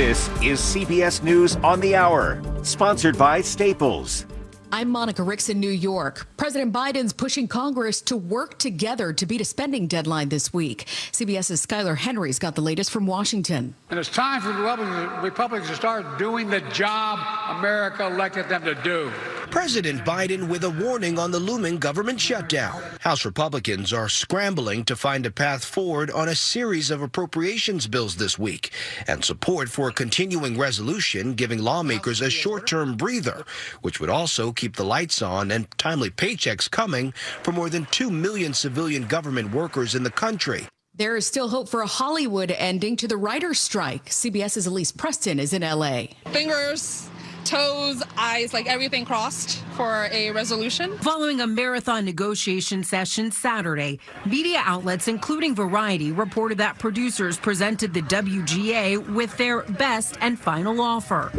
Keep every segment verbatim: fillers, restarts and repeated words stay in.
This is C B S News on the Hour, sponsored by Staples. I'm Monica Ricks in New York. President Biden's pushing Congress to work together to beat a spending deadline this week. CBS's Skylar Henry's got the latest from Washington. And it's time for the Republicans to start doing the job America elected them to do. President Biden with a warning on the looming government shutdown. House Republicans are scrambling to find a path forward on a series of appropriations bills this week, and support for a continuing resolution giving lawmakers a short-term breather, which would also keep the lights on and timely paychecks coming for more than two million civilian government workers in the country. There is still hope for a Hollywood ending to the writer's strike. CBS's Elise Preston is in L A. Fingers, toes, eyes, like everything crossed for a resolution. Following a marathon negotiation session Saturday, media outlets, including Variety, reported that producers presented the W G A with their best and final offer.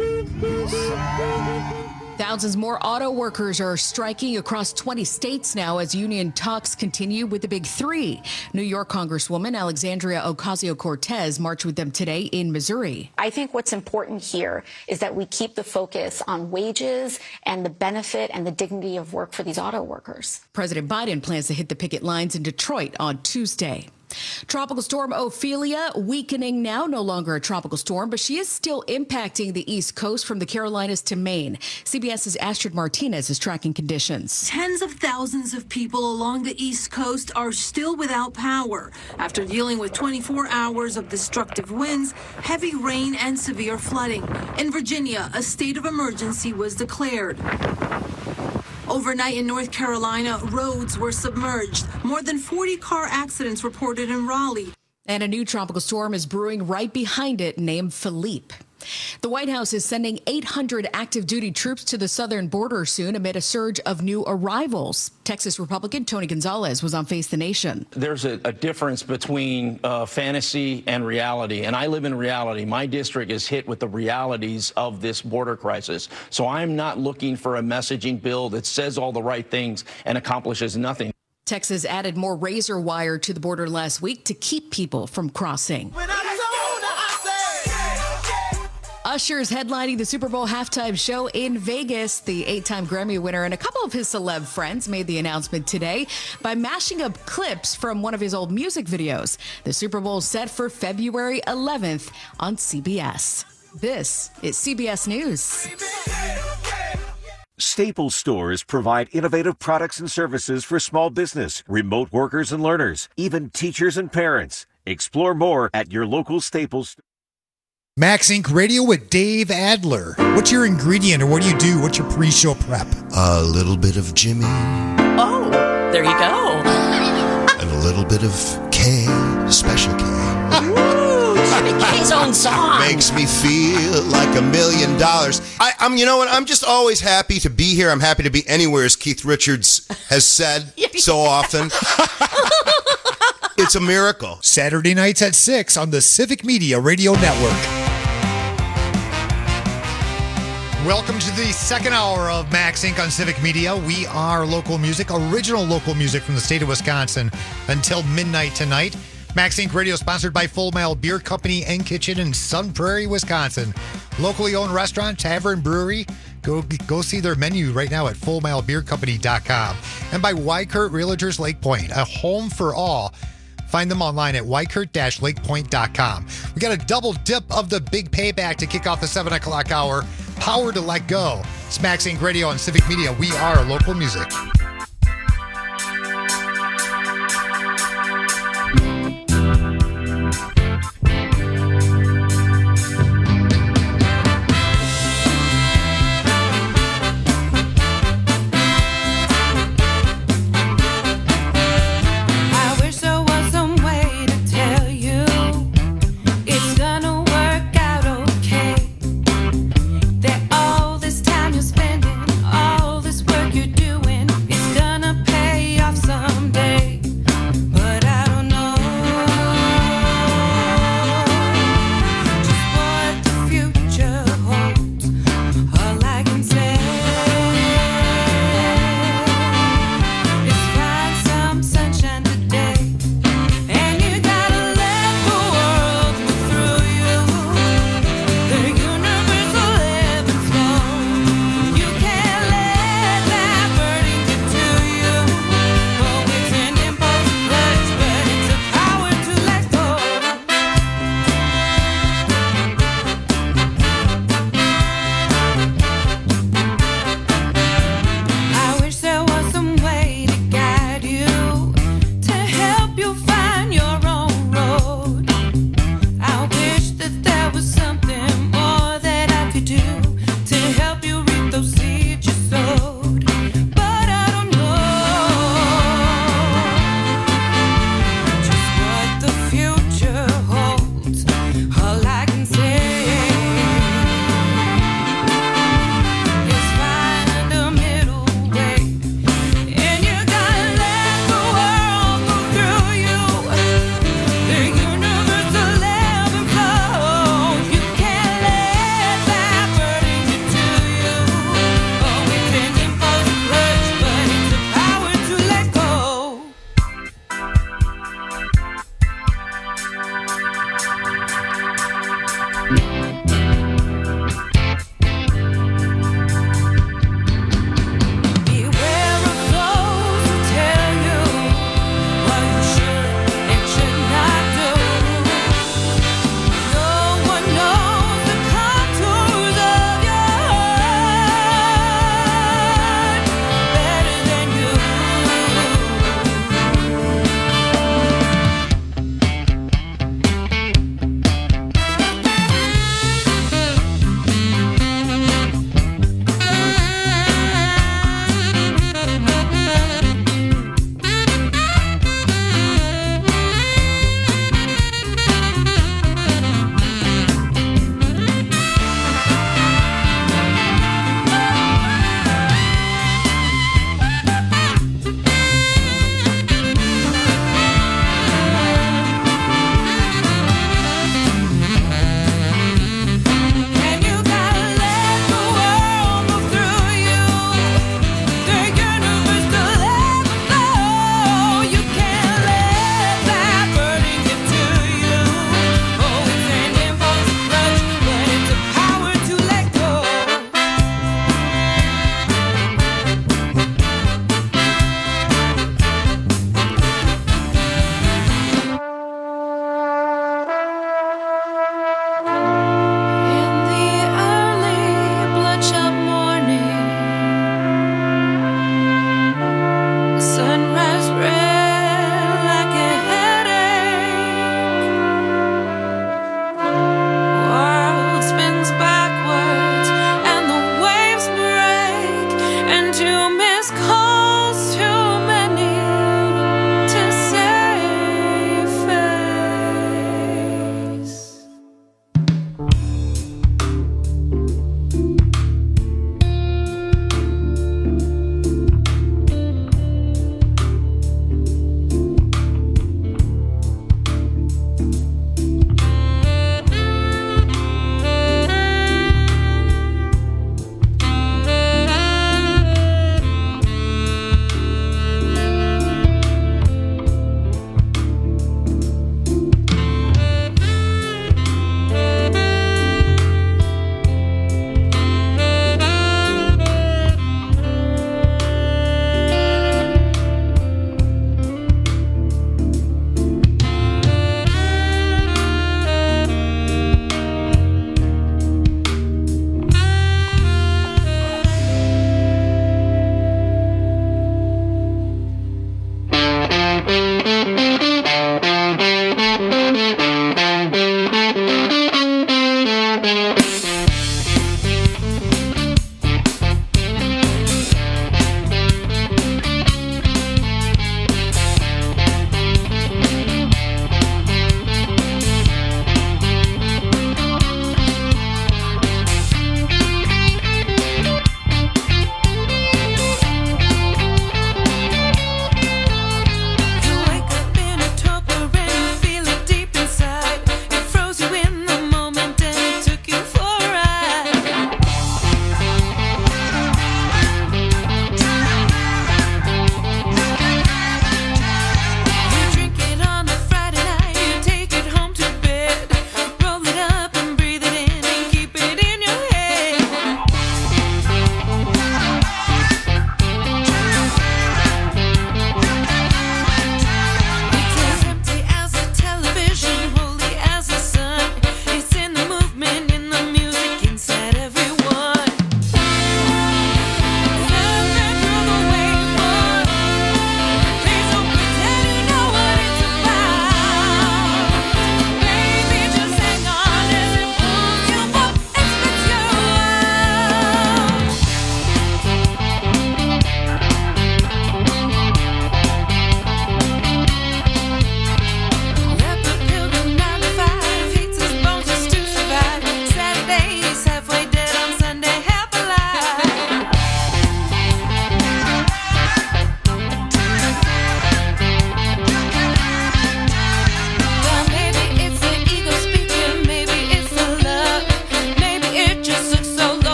Thousands more auto workers are striking across twenty states now as union talks continue with the big three. New York Congresswoman Alexandria Ocasio-Cortez marched with them today in Missouri. I think what's important here is that we keep the focus on wages and the benefit and the dignity of work for these auto workers. President Biden plans to hit the picket lines in Detroit on Tuesday. Tropical storm Ophelia weakening now, no longer a tropical storm, but she is still impacting the East Coast from the Carolinas to Maine. CBS's Astrid Martinez is tracking conditions. Tens of thousands of people along the East Coast are still without power after dealing with twenty-four hours of destructive winds, heavy rain, and severe flooding. In Virginia, a state of emergency was declared. Overnight in North Carolina, roads were submerged. More than forty car accidents reported in Raleigh. And a new tropical storm is brewing right behind it, named Philippe. The White House is sending eight hundred active duty troops to the southern border soon amid a surge of new arrivals. Texas Republican Tony Gonzalez was on Face the Nation. There's a, a difference between uh, fantasy and reality, and I live in reality. My district is hit with the realities of this border crisis. So I'm not looking for a messaging bill that says all the right things and accomplishes nothing. Texas added more razor wire to the border last week to keep people from crossing. Usher's headlining the Super Bowl halftime show in Vegas. The eight-time Grammy winner and a couple of his celeb friends made the announcement today by mashing up clips from one of his old music videos. The Super Bowl set for February eleventh on C B S. This is C B S News. Staples stores provide innovative products and services for small business, remote workers and learners, even teachers and parents. Explore more at your local Staples. Max Incorporated. Radio with Dave Adler. What's your ingredient or what do you do? What's your pre-show prep? A little bit of Jimmy. Oh, there you go. And a little bit of K, Special K. Ooh, Jimmy K's own song. Makes me feel like a million dollars. I, I'm, you know what? I'm just always happy to be here. I'm happy to be anywhere, as Keith Richards has said so often. It's a miracle. Saturday nights at six on the Civic Media Radio Network. Welcome to the second hour of Max Incorporated on Civic Media. We are local music, original local music from the state of Wisconsin until midnight tonight. Max Incorporated Radio sponsored by Full Mile Beer Company and Kitchen in Sun Prairie, Wisconsin. Locally owned restaurant, tavern, brewery. Go go see their menu right now at full mile beer company dot com. And by Wykert Realtors Lake Point, a home for all. Find them online at wykert dash lake point dot com. We got a double dip of the big payback to kick off the seven o'clock hour. Power to Let Go. It's Max Incorporated Radio on Civic Media. We are local music. All this time you're spending, all this work you're doing, it's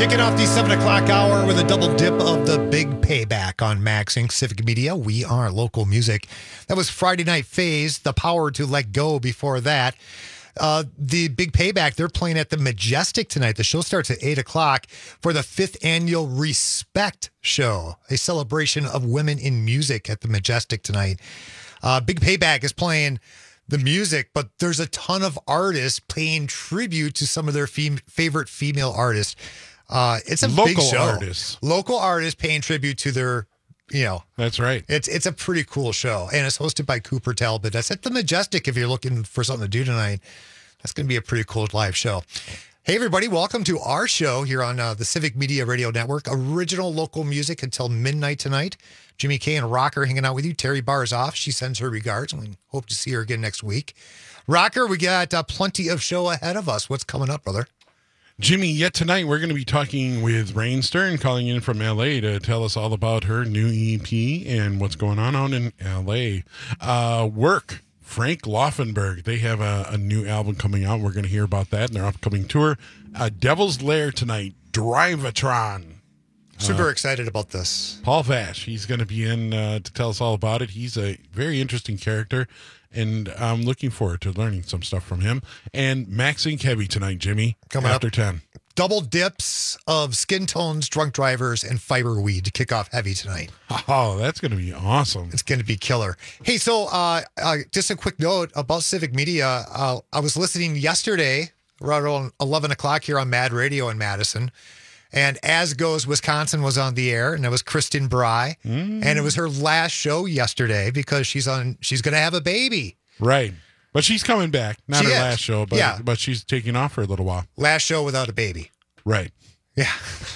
Kicking off the seven o'clock hour with a double dip of the Big Payback on Max Inc Civic Media. We are local music. That was Friday Night Phase, The Power to Let Go before that. Uh, the Big Payback, they're playing at the Majestic tonight. The show starts at eight o'clock for the fifth annual Respect Show, a celebration of women in music at the Majestic tonight. Uh, Big Payback is playing the music, but there's a ton of artists paying tribute to some of their fem- favorite female artists. Uh, it's a local big show. artists. Local artists paying tribute to their, you know. That's right. It's it's a pretty cool show, and it's hosted by Cooper Talbot. That's at the Majestic. If you're looking for something to do tonight, that's going to be a pretty cool live show. Hey, everybody, welcome to our show here on uh, the Civic Media Radio Network. Original local music until midnight tonight. Jimmy K and Rocker hanging out with you. Terry Barr's off. She sends her regards, and we hope to see her again next week. Rocker, we got uh, plenty of show ahead of us. What's coming up, brother? Jimmy, yet tonight we're going to be talking with Rain Stern, calling in from L A to tell us all about her new E P and what's going on out in L A. Uh, work, Frank Laufenberg. They have a, a new album coming out. We're going to hear about that in their upcoming tour. Uh, Devil's Lair tonight, Drivatron. Super Uh, excited about this. Paul Vash, he's going to be in uh, to tell us all about it. He's a very interesting character, and I'm looking forward to learning some stuff from him. And Max Inc Heavy tonight, Jimmy, Coming after up. ten. Double dips of Skin Tones, Drunk Drivers, and Fiber Weed to kick off heavy tonight. Oh, that's going to be awesome. It's going to be killer. Hey, so uh, uh, just a quick note about Civic Media. Uh, I was listening yesterday around eleven o'clock here on Mad Radio in Madison. And As Goes Wisconsin was on the air, and it was Kristen Bry. Mm. And it was her last show yesterday because she's on. She's going to have a baby. Right. But she's coming back. Not She her is. last show, but Yeah. but she's taking off for a little while. Last show without a baby. Right. Yeah.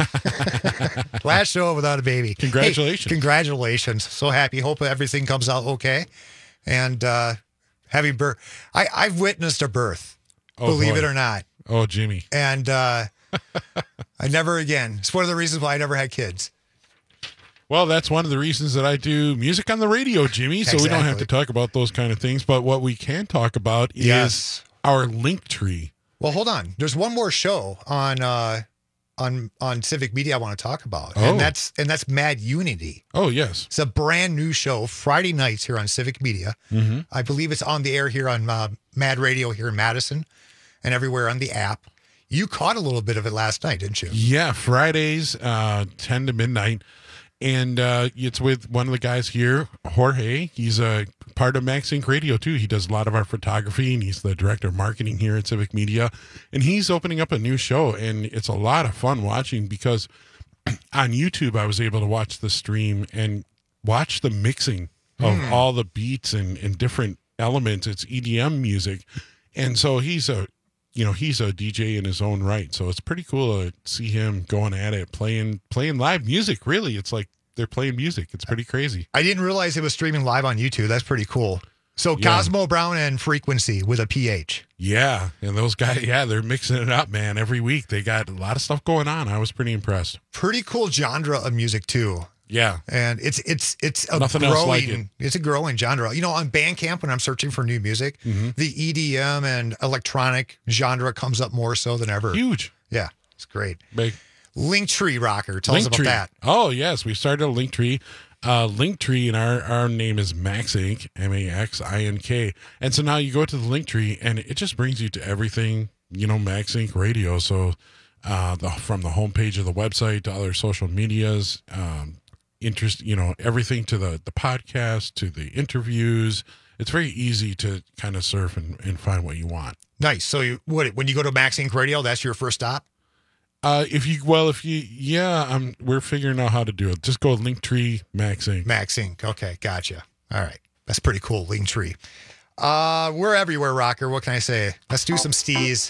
Last show without a baby. Congratulations. Hey, congratulations. So happy. Hope everything comes out okay. And uh, having birth. I, I've witnessed a birth, Oh, believe boy. it or not. Oh, Jimmy. And uh, I never again. It's one of the reasons why I never had kids. Well, that's one of the reasons that I do music on the radio, Jimmy, so we don't have Exactly. to talk about those kind of things. But what we can talk about is Yes. our link tree. Well, hold on. There's one more show on uh, on on Civic Media I want to talk about, Oh. and that's and that's Mad Unity. Oh, yes. It's a brand new show Friday nights here on Civic Media. Mm-hmm. I believe it's on the air here on uh, Mad Radio here in Madison, and everywhere on the app. You caught a little bit of it last night, didn't you? Yeah, Fridays, uh, ten to midnight. And uh, it's with one of the guys here, Jorge. He's a part of Max Inc Radio, too. He does a lot of our photography, and he's the director of marketing here at Civic Media. And he's opening up a new show, and it's a lot of fun watching because on YouTube, I was able to watch the stream and watch the mixing of Mm. all the beats and, and different elements. It's E D M music. And so he's a you know, he's a D J in his own right. So it's pretty cool to see him going at it, playing playing live music. Really, it's like they're playing music. It's pretty crazy. I didn't realize it was streaming live on YouTube. That's pretty cool. So Yeah. Cosmo Brown and Frequency with a P H. Yeah, and those guys, yeah, they're mixing it up, man. Every week they got a lot of stuff going on. I was pretty impressed. Pretty cool genre of music too. Yeah, And it's it's it's a Nothing growing else like it. it's a growing genre. You know, on Bandcamp when I'm searching for new music, Mm-hmm. the E D M and electronic genre comes up more so than ever. huge. Yeah, it's great. Big. Linktree Rocker, tell us about Linktree. that. Oh, yes. We started a Linktree. Uh, Linktree, and our, our name is Max Inc, M A X I N K. And so now you go to the Linktree, and it just brings you to everything, you know, Max Inc Radio. So uh, the, from the homepage of the website to other social medias, um, interest, you know, everything to the, the podcast, to the interviews. It's very easy to kind of surf and, and find what you want. Nice. So you what when you go to Max Inc Radio, that's your first stop? Uh, if you, well, if you, yeah, um, we're figuring out how to do it. Just go Linktree, Max Inc. Max Inc. Okay, gotcha. All right. That's pretty cool, Linktree. Uh, we're everywhere, Rocker. What can I say? Let's do some stees.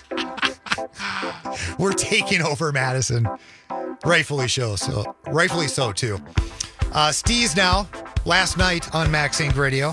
We're taking over Madison. Rightfully so. So rightfully so too. Uh Steez now, last night on Max Inc Radio.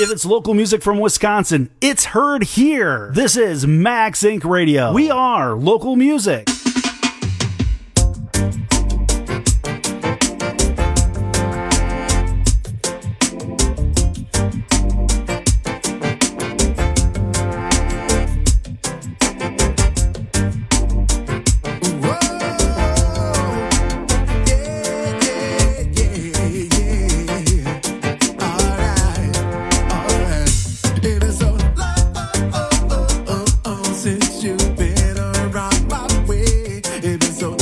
If it's local music from Wisconsin, it's heard here. This is Max Inc Radio. We are local music. Since you've been around my way, it been so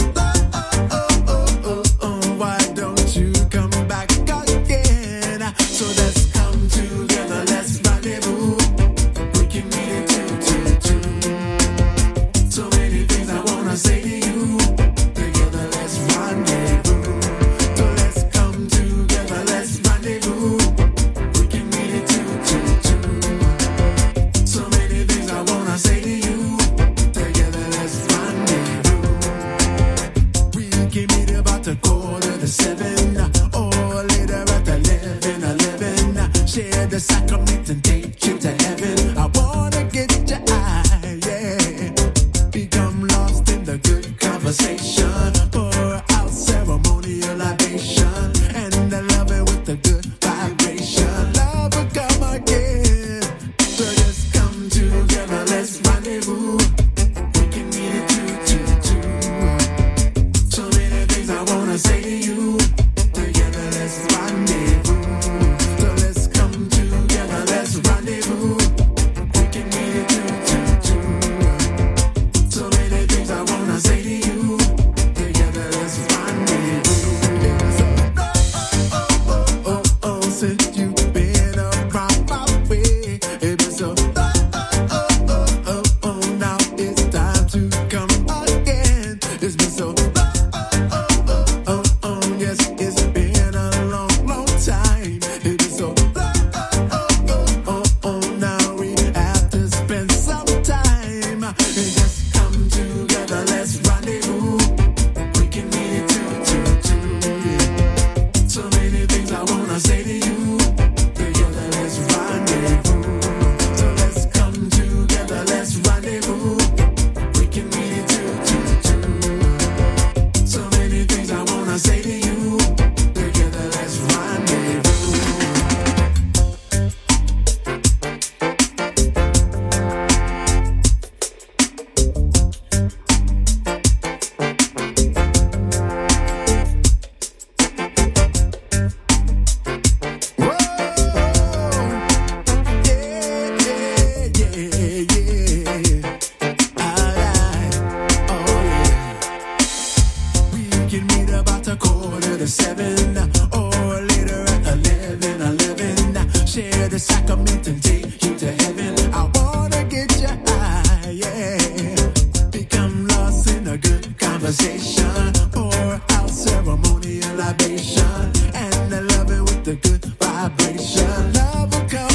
sacrament and take you to heaven. I wanna get you high, yeah. Become lost in a good conversation. Pour out ceremonial libation. And I love it with the good vibration. Love will come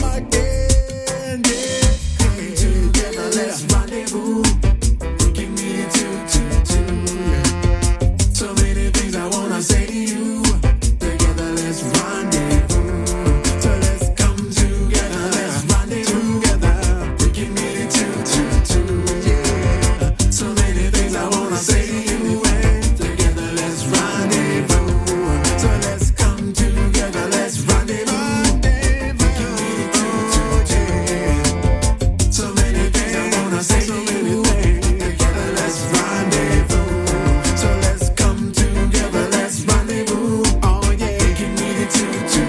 again, yeah. Come together, let's rendezvous. We can meet it two, two, two, yeah. So many things I wanna say to you. Together, let's rendezvous. So let's come together, let's rendezvous together. We can meet it two, two, two, yeah. So many things I wanna say to you. And together, let's rendezvous. So let's come together, let's rendezvous. We can meet it two, two, two, yeah. So many things I wanna say to you. Together, let's rendezvous. So let's come together, let's rendezvous. Oh yeah, we can meet it two, two,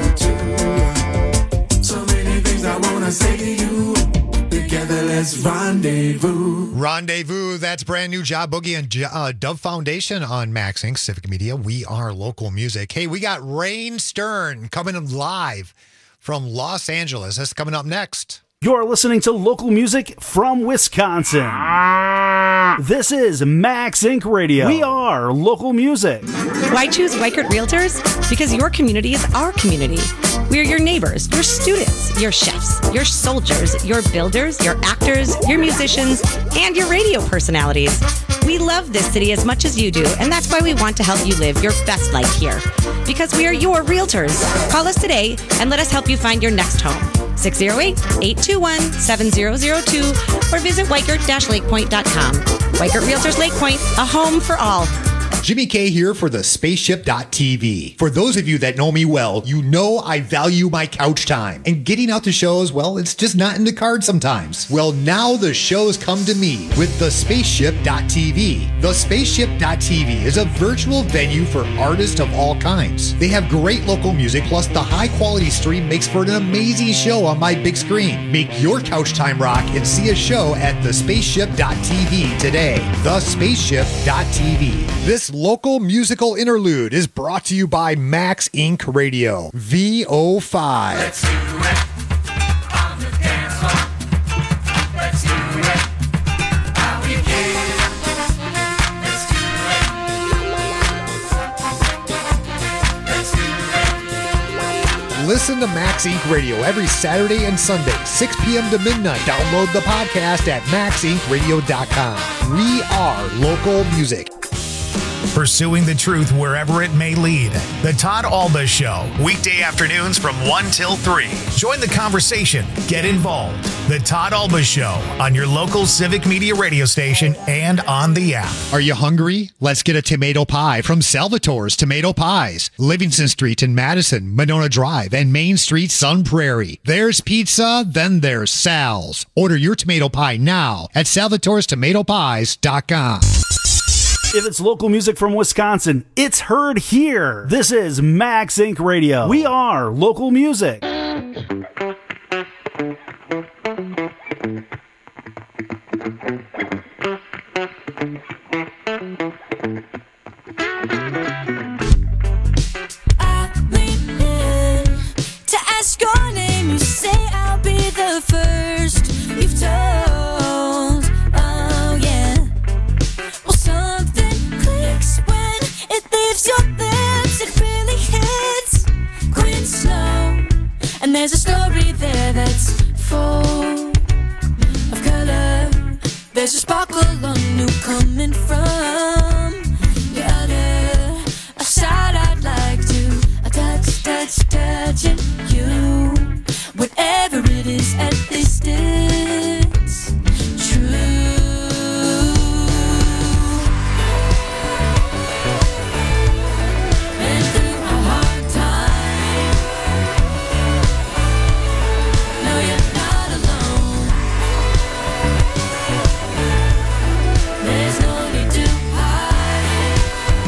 two. So many things I wanna say to you. Together, let's rendezvous. Rendezvous, that's brand new Job Boogie and uh, Dove Foundation on Max Incorporated. Civic Media. We are local music. Hey, we got Rain Stern coming live from Los Angeles. That's coming up next. You're listening to local music from Wisconsin. This is Max Incorporated. Radio. We are local music. Why choose Weichert Realtors? Because your community is our community. We're your neighbors, your students, your chefs, your soldiers, your builders, your actors, your musicians, and your radio personalities. We love this city as much as you do, and that's why we want to help you live your best life here. Because we are your realtors. Call us today and let us help you find your next home. six oh eight, eight two one, seven zero zero two or visit Weichert Lakepoint dot com. Weichert Realtors Lake Point, a home for all. Jimmy K here for the spaceship dot t v. For those of you that know me well, you know I value my couch time. And getting out to shows, well, it's just not in the cards sometimes. Well, now the shows come to me with the spaceship dot t v. The spaceship dot t v is a virtual venue for artists of all kinds. They have great local music, plus the high quality stream makes for an amazing show on my big screen. Make your couch time rock and see a show at the spaceship dot t v today. the spaceship dot t v. This local musical interlude is brought to you by Max Incorporated. Radio V O five. Let's do it on the dance floor. Let's do it how we get. Let's do it. Let's do it. Listen to Max Inc Radio every Saturday and Sunday, six p.m. to midnight. Download the podcast at max inc radio dot com. We are local music. Pursuing the truth wherever it may lead. The Todd Alba Show, weekday afternoons from one till three. Join the conversation. Get involved. The Todd Alba Show on your local Civic Media radio station and on the app. Are you hungry? Let's get a tomato pie from Salvatore's Tomato Pies. Livingston Street in Madison, Monona Drive, and Main Street, Sun Prairie. There's pizza, then there's Sal's. Order your tomato pie now at salvatores tomato pies dot com. If it's local music from Wisconsin, it's heard here. This is Max Inc Radio. We are local music. I lean in to ask your name. You say I'll be the first you've told. Oh yeah. Well, something clicks when it leaves your lips. It really hits Quinn Snow. And there's a story there that's full of color. There's a sparkle on you coming from the other side. I'd like to touch, touch, touching you. Whatever it is at this distance, true. Been through a hard time. No, you're not alone. There's no need to hide.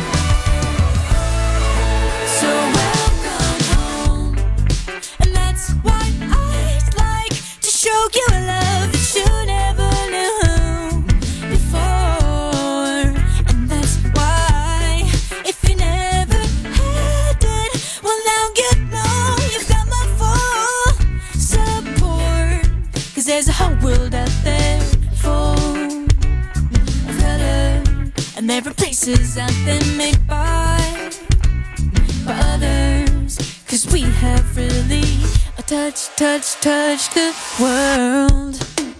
So welcome home. And that's why I'd like to show you a love that you never knew before. And that's why, if you never had it, well now you know you've got my full support. Cause there's a whole world out there full of color. And there are places out there made by, by others. Cause we have really a touch, touch, touch the world.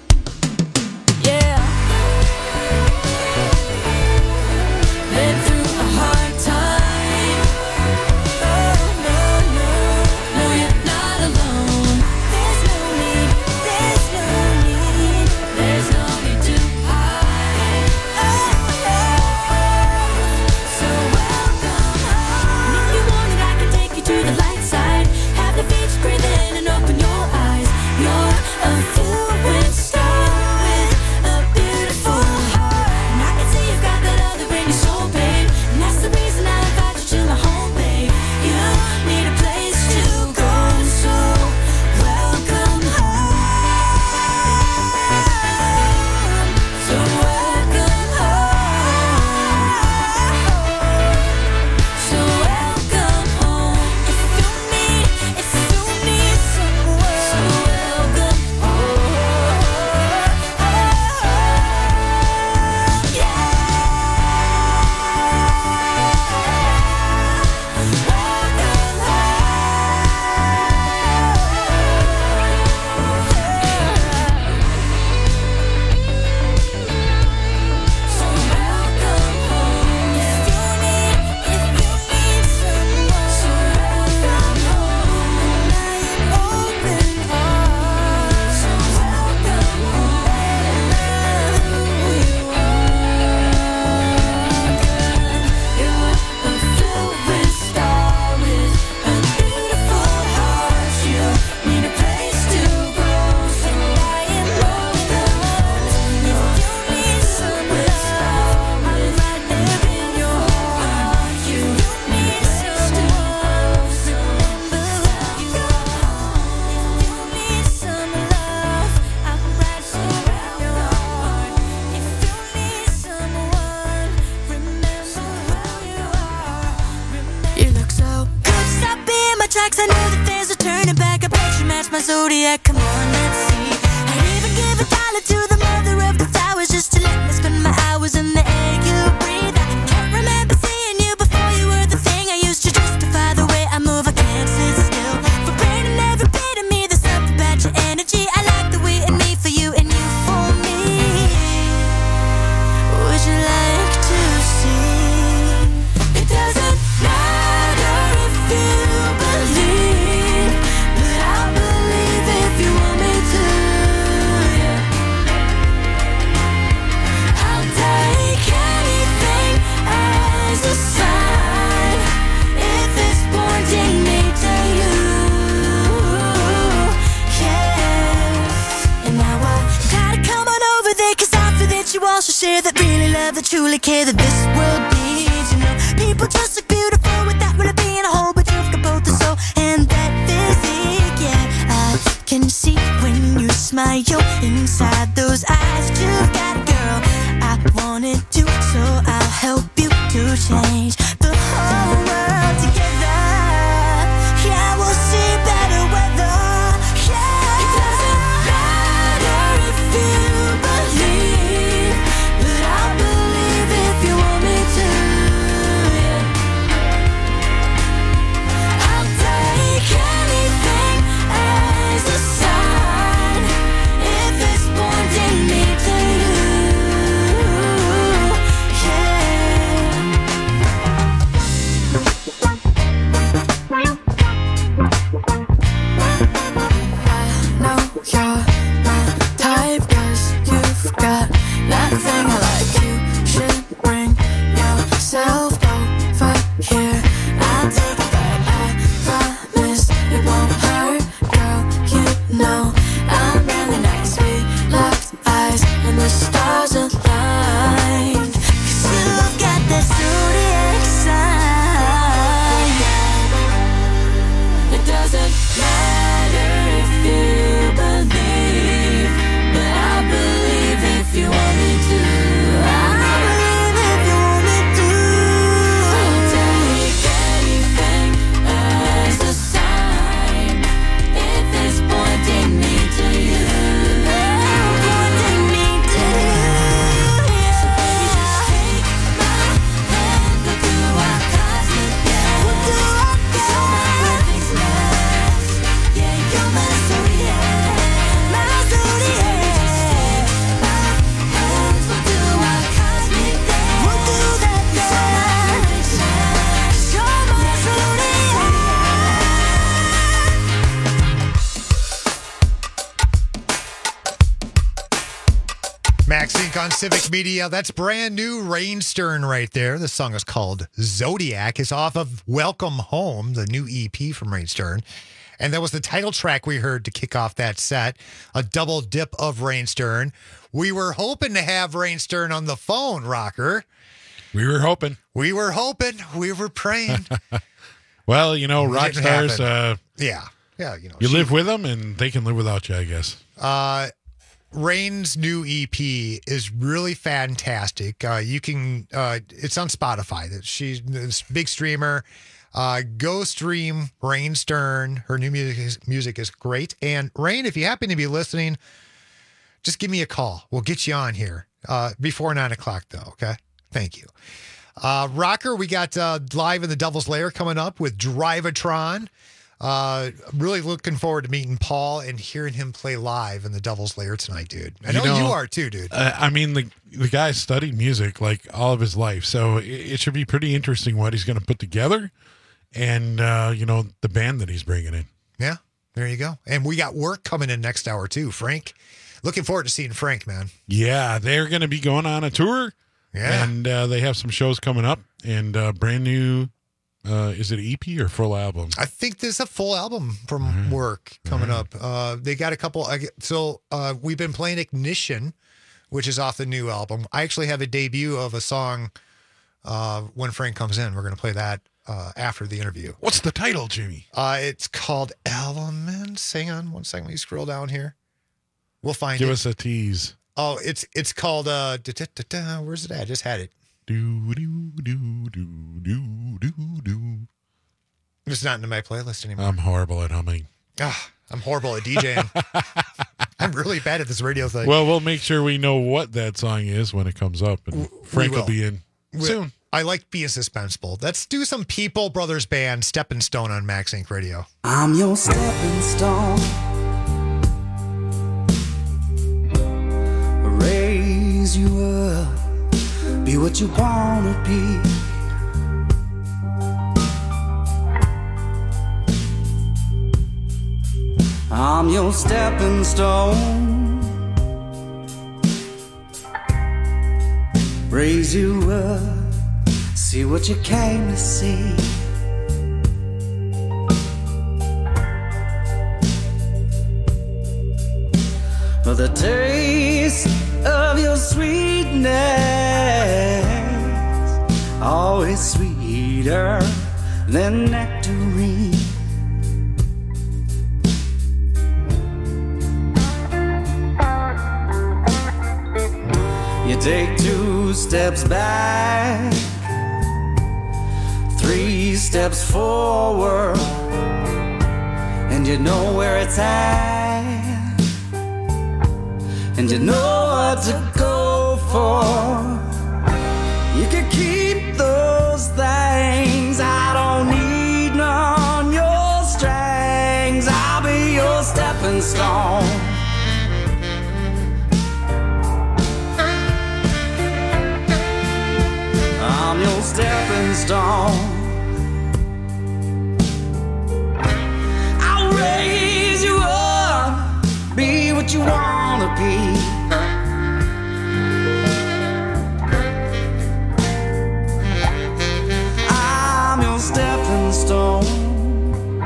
Yeah. Been through a hard time. Oh, no, no. No, you're not alone. There's no need, there's no need. There's no need to hide. Oh, oh. So welcome home. And if you want it, I can take you to the light side. Have the beach, breathe in and open your eyes. You're a fluid I know that there's a turning back. I bet you match my zodiac. Come on, let's see. I'd even give a dollar to the mother of the flowers just to let me spend my hours in the air you breathe. I can't remember seeing you before you were the thing I used to justify the way I move. I can't sit still. For pain and every bit of me, there's something about your energy. I like the way in me for you and you for me. Would you like to see? It doesn't matter if you believe, but I'll believe if you want me to. Yeah. I'll take anything as a sign if it's pointing me to you. Yeah. And now I gotta come on over there, cause I feel that you also share that really love, that truly care, that this world needs. You know, people just look beautiful without really being a whole, but you've got both the soul and that physique. Yeah, I can see when you smile inside those eyes. You've got a girl I wanted to, so I'll help you to change the whole world together. Yeah, we'll see better weather. Yeah, it doesn't matter if you believe, but I'll believe if you want me to. Yeah. I'll take anything as a sign if it's pointing me to you. I know you're my type, cause you've got nothing I like. You should bring yourself over here. I'll take it back, I promise it won't hurt, girl. You know I'm really nice. We locked eyes and the stars aligned, cause you've got that zodiac sign. It doesn't matter if you believe, but I believe if you want me to. I believe if you want me to. I'll take anything as a sign if it's pointing me to you. Pointing me to you. So baby, just take my hand. We'll do our cosmic dance. We'll do our cause you're my perfect match. Yeah, you're my zodiac, my zodiac. My hands will do our cosmic dance. We'll do that dance. Cause you're my zodiac. Max Inc on Civic Media. That's brand new Rain Stern right there. The song is called Zodiac. It's off of Welcome Home, the new E P from Rain Stern. And that was the title track we heard to kick off that set. A double dip of Rain Stern. We were hoping to have Rain Stern on the phone, Rocker. We were hoping. We were hoping. We were praying. Well, you know, It rock didn't stars, happen. uh, Yeah. Yeah, you know. you she- live with them and they can live without you, I guess. Uh, Rain's new E P is really fantastic. Uh, you can, uh, it's on Spotify. That she's this big streamer. Uh, go stream Rain Stern. Her new music is, music is great. And Rain, if you happen to be listening, just give me a call. We'll get you on here uh, before nine o'clock, though. Okay, thank you. Uh, Rocker, we got uh, Live in the Devil's Lair coming up with Drivatron. Uh, really looking forward to meeting Paul and hearing him play live in the Devil's Lair tonight, dude. I know you, are too, dude. Uh, I mean, the the guy studied music like all of his life, so it, it should be pretty interesting what he's going to put together, and uh, you know, the band that he's bringing in. Yeah, there you go. And we got work coming in next hour too. Frank, looking forward to seeing Frank, man. Yeah, they're going to be going on a tour. Yeah, and uh, they have some shows coming up, and uh, brand new. Uh, is it E P or full album? I think there's a full album from mm-hmm. work coming mm-hmm. up. Uh, they got a couple. I get, so uh, we've been playing Ignition, which is off the new album. I actually have a debut of a song uh, when Frank comes in. We're going to play that uh, after the interview. What's the title, Jimmy? Uh, it's called Elements. Hang on one second. Let me scroll down here. We'll find Give it. us a tease. Oh, it's it's called. Uh, da, da, da, da, where's it at? I just had it. Do do do do do do do. It's not in my playlist anymore. I'm horrible at humming. Ah, I'm horrible at DJing. I'm really bad at this radio thing. Well, we'll make sure we know what that song is when it comes up, and Frank will. will be in we, soon. I like being suspenseful. Let's do some People Brothers Band, Stepping Stone on Max Inc Radio. I'm your stepping stone. Raise you up, be what you wanna be. I'm your stepping stone. Raise you up, see what you came to see. For the taste of your sweetness, always sweeter than nectarine. You take two steps back, three steps forward, and you know where it's at, and you know what to go for. You can keep those things, I don't need none of your strings. I'll be your stepping stone. I'm your stepping stone. I'll raise you up, be what you wanna be. I'm your stepping stone.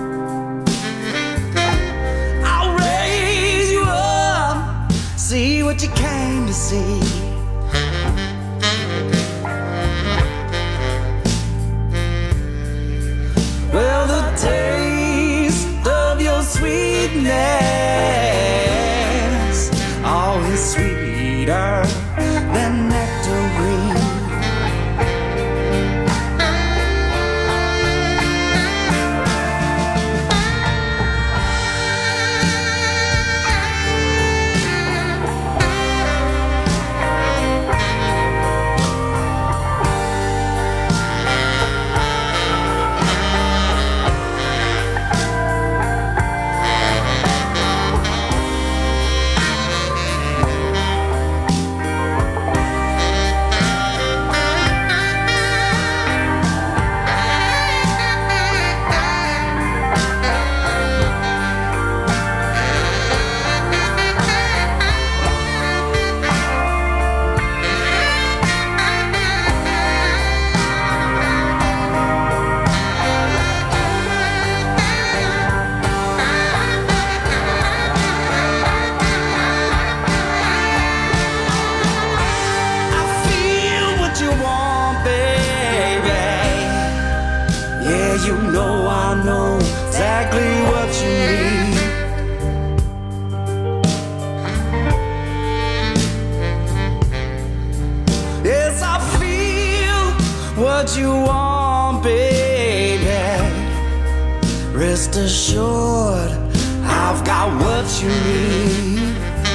I'll raise you up, see what you came to see. Well, the taste of your sweetness, always sweeter than nectarine. What you want, baby. Rest assured, I've got what you need.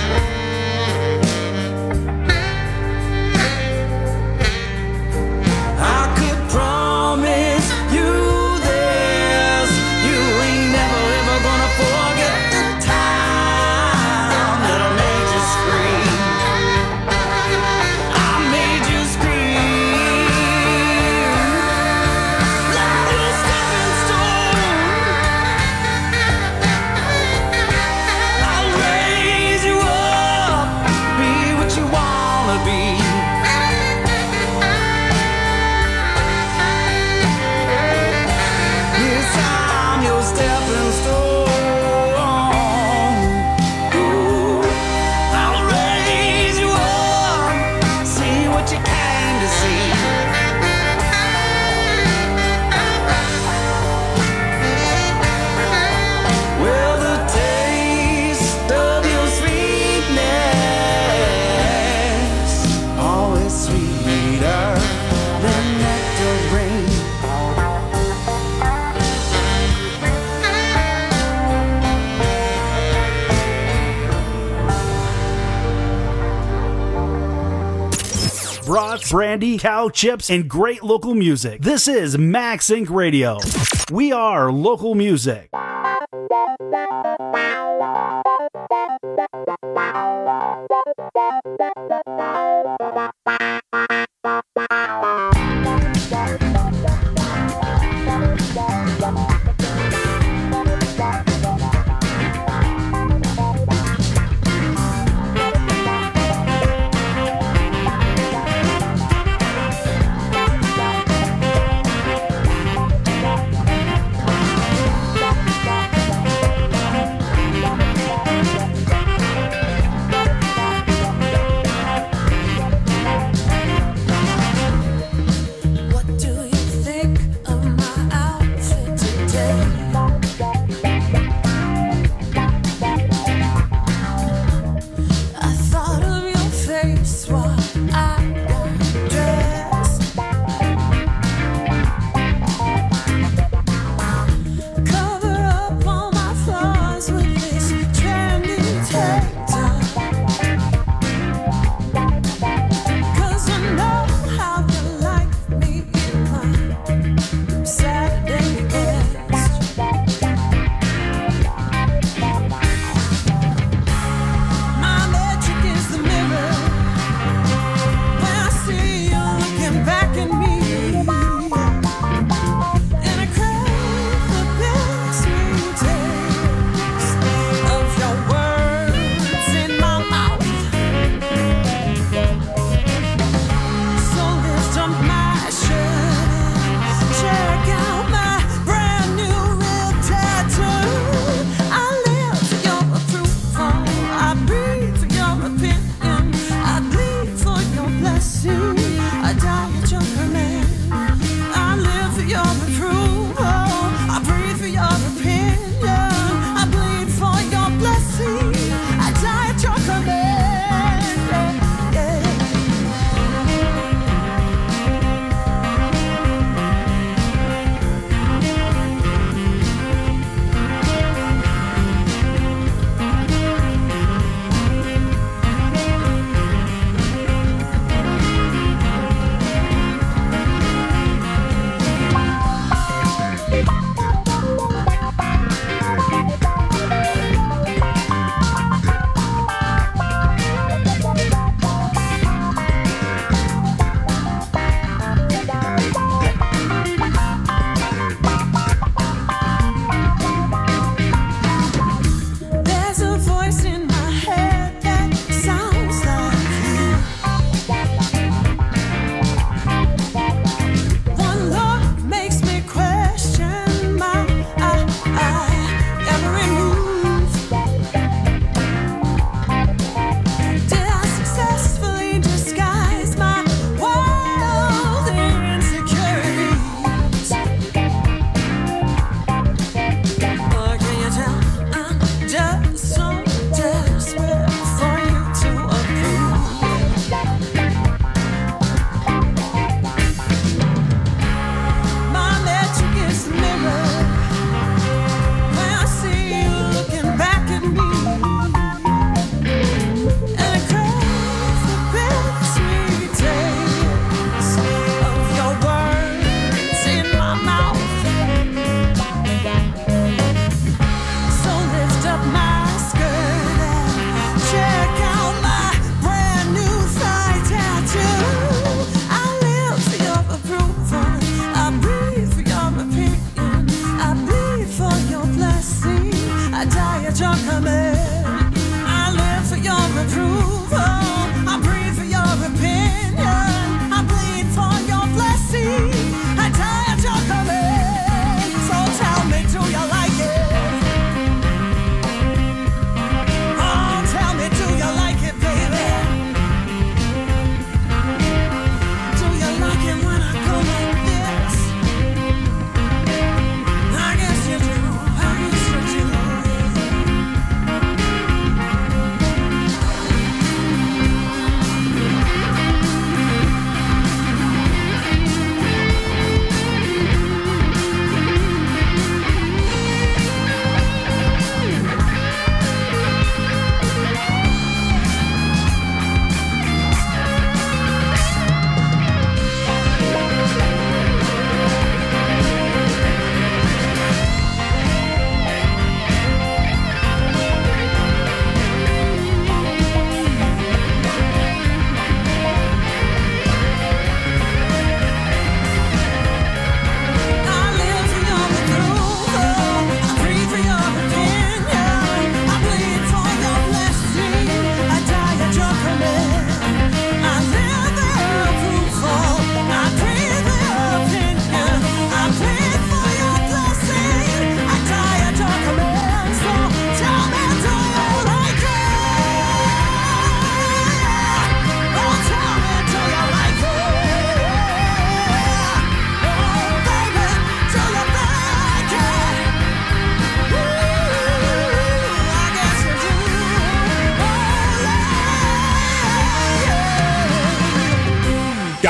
I could promise you this, you ain't never ever gonna forget the time that I made you scream. I made you scream. brandy, cow chips, and great local music. This is Max Inc Radio. We are local music.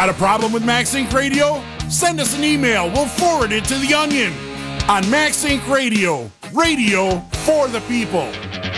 Got a problem with MaxInc Radio? Send us an email. We'll forward it to The Onion on MaxInc Radio. Radio for the people.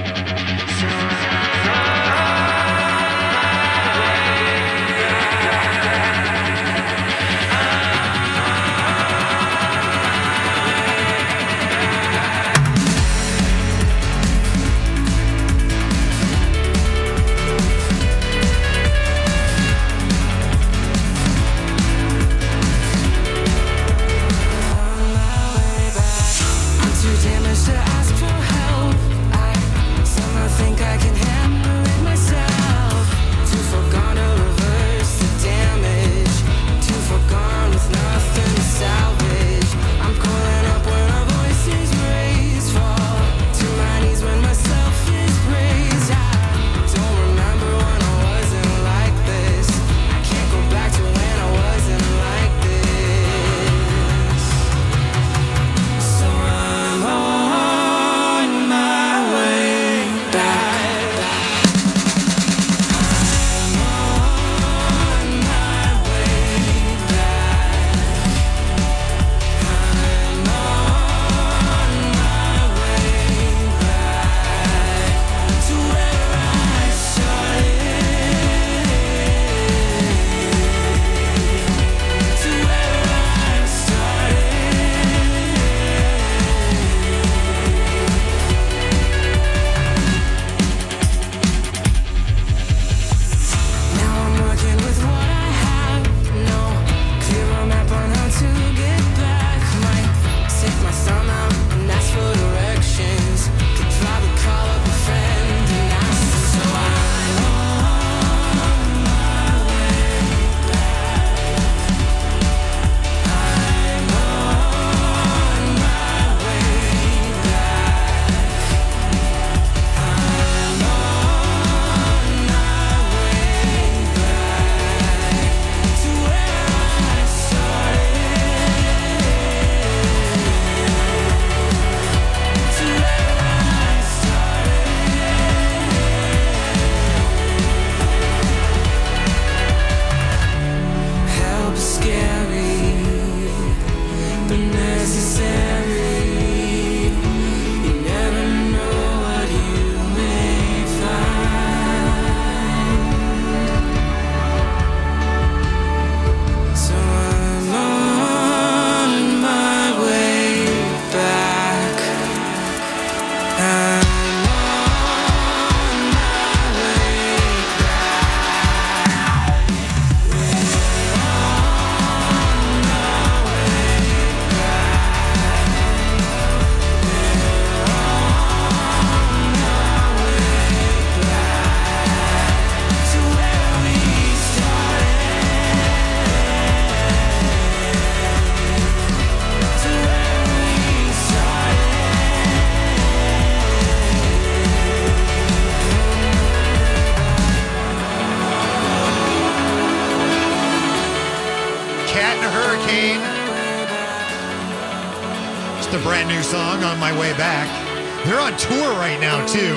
The brand new song, On My Way Back. They're on tour right now, too.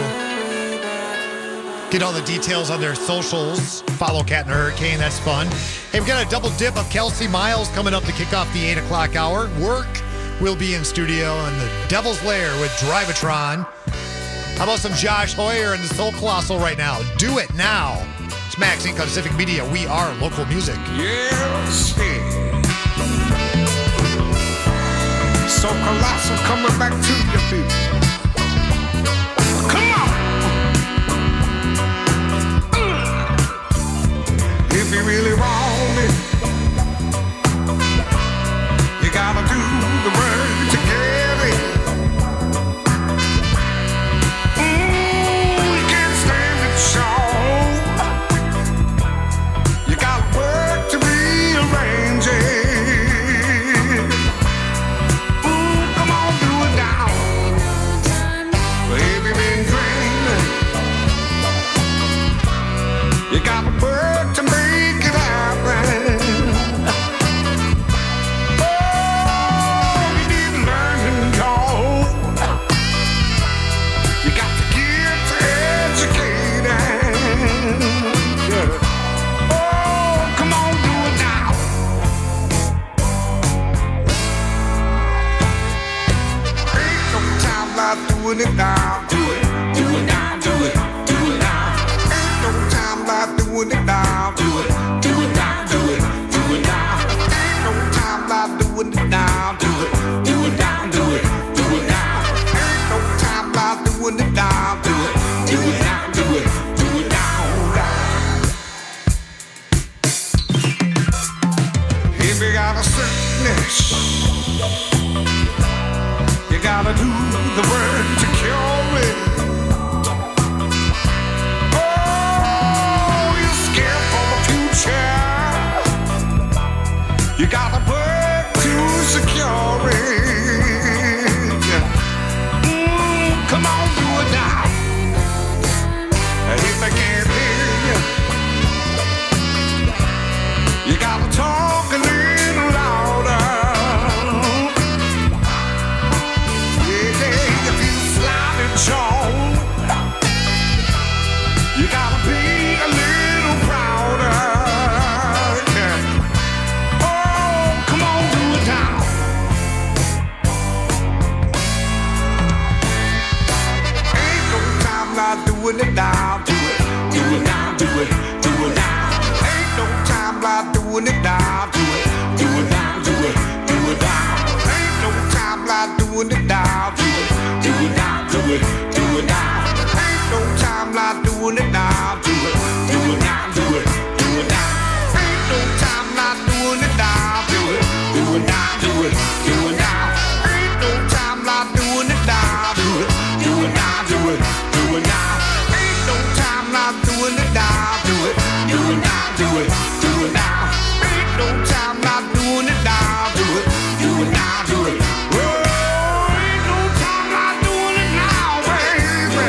Get all the details on their socials. Follow Cat and Hurricane. That's fun. Hey, we've got a double dip of Kelsey Miles coming up to kick off the eight o'clock hour. Work will be in studio on the Devil's Lair with Drivatron. How about some Josh Hoyer and the Soul Colossal right now? Do it now. It's Max Inc on Civic Media. We are local music. Yes, So Colossal coming back to you, people. Come on! Uh. If you really want it, you gotta do the work to get it. Mm, you can't stand it, show. You gotta work to rearrange it. like doing it now. Do it, do it now, do it, do it now. Ain't no time like doing it now. Do it, do it now, do it, do it now. Ain't no time like doing it now. Do it, do it now, do it, do it now. Ain't no time like doing it now. Do it, do it now, do it, do it now. If you got a sickness, you gotta do the word to cure it. Oh, you're scared for the future. You gotta work to secure it. Mm, come on, do it now. If they can't hear you, you gotta talk a little louder. You gotta be a little prouder. Yeah. Oh, come on, do it now. Ain't no time like doing it now. Do it, do it now, do it, do it now. Ain't no time like doing it now. Do it, do it now, do it, do it now. Ain't no time like doing it now. Do it, do it now, do it, do it now. Ain't no time like doing it now. Do it, do it now, do it, do it now. Ain't no time like doing it now. Do it, do it now, do it, do it now. Ain't no time like doing it now. Do it, do it now, do it, do it now. Ain't no time like doing it now. Do it, do it now, do it, do it now. Ain't no time like doing it now. Do it, do it now, do it. Oh, ain't no time like doing it now, baby.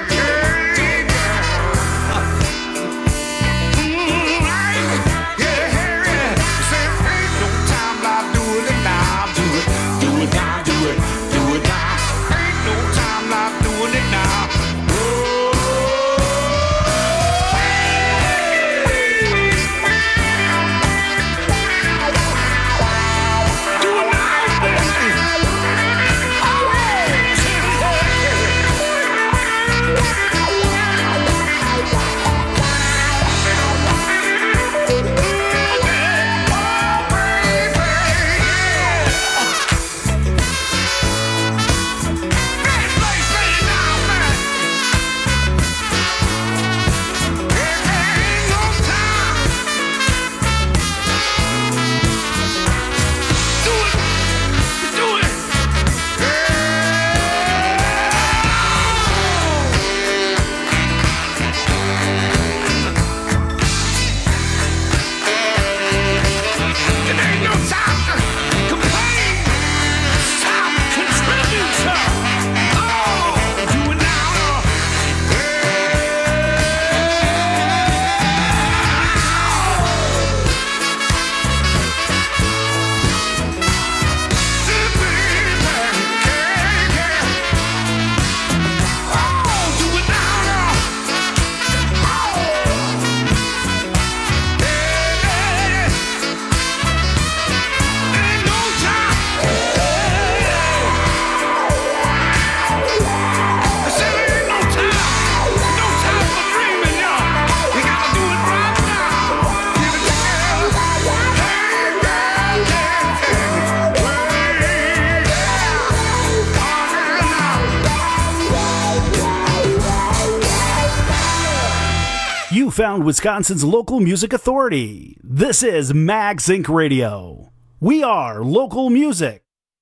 You found Wisconsin's local music authority. This is MagSync Radio. We are local music.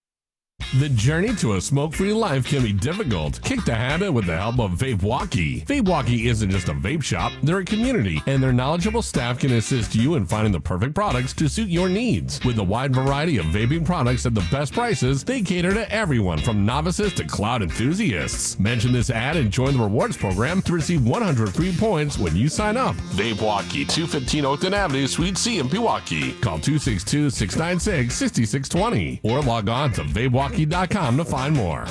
The journey to a smoke-free life can be difficult. Kick the habit with the help of Vape Walkie. Vape Walkie isn't just a vape shop, they're a community, and their knowledgeable staff can assist you in finding the perfect products to suit your needs. With a wide variety of vaping products at the best prices, they cater to everyone from novices to cloud enthusiasts. Mention this ad and join the rewards program to receive one hundred free points when you sign up. Vape Walkie, two fifteen Oakton Avenue, Suite C in Pewaukee. Call two six two, six nine six, six six two zero or log on to vape walkie dot com to find more.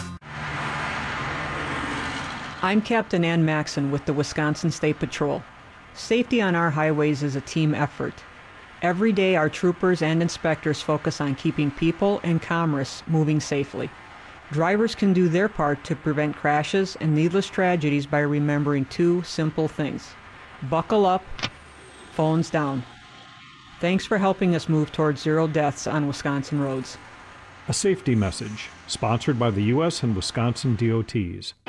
I'm Captain Ann Maxon with the Wisconsin State Patrol. Safety on our highways is a team effort. Every day our troopers and inspectors focus on keeping people and commerce moving safely. Drivers can do their part to prevent crashes and needless tragedies by remembering two simple things. Buckle up, phones down. Thanks for helping us move towards zero deaths on Wisconsin roads. A safety message sponsored by the U S and Wisconsin D O Ts.